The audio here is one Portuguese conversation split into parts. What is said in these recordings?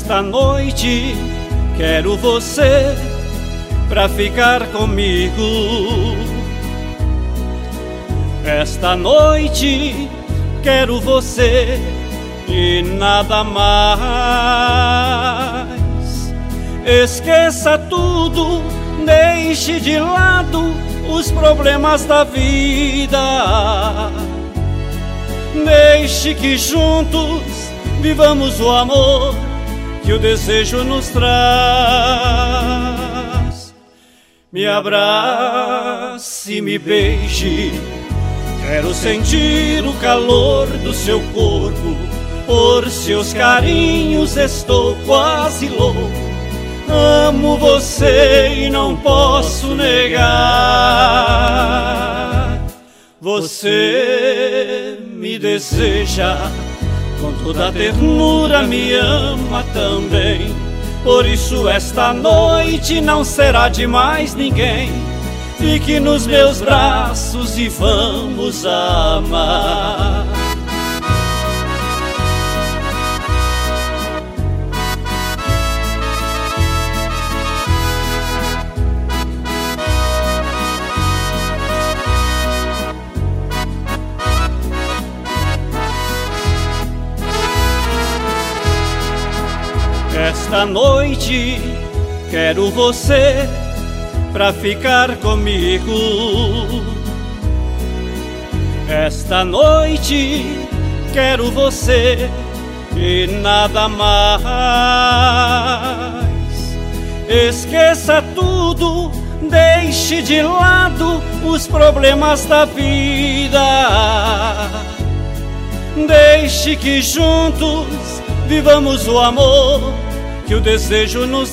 Esta noite quero você pra ficar comigo. Esta noite quero você e nada mais. Esqueça tudo, deixe de lado os problemas da vida. Deixe que juntos vivamos o amor que o desejo nos traz. Me abrace e me beije, quero sentir o calor do seu corpo. Por seus carinhos estou quase louco. Amo você e não posso negar. Você me deseja, com toda a ternura me ama também. Por isso esta noite não será de mais ninguém. Fique nos meus braços e vamos amar. Esta noite quero você pra ficar comigo. Esta noite quero você e nada mais. Esqueça tudo, deixe de lado os problemas da vida. Deixe que juntos vivamos o amor que o desejo nos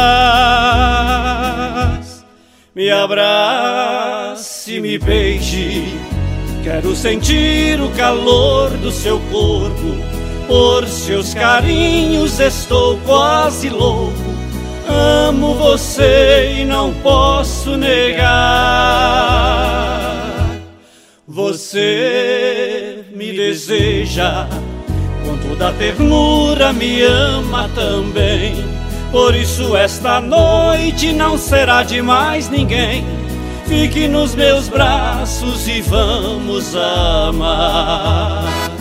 traz. Me abrace, me beije, quero sentir o calor do seu corpo. Por seus carinhos estou quase louco. Amo você e não posso negar. Você me deseja, com toda a ternura me ama também. Por isso esta noite não será de mais ninguém. Fique nos meus braços e vamos amar.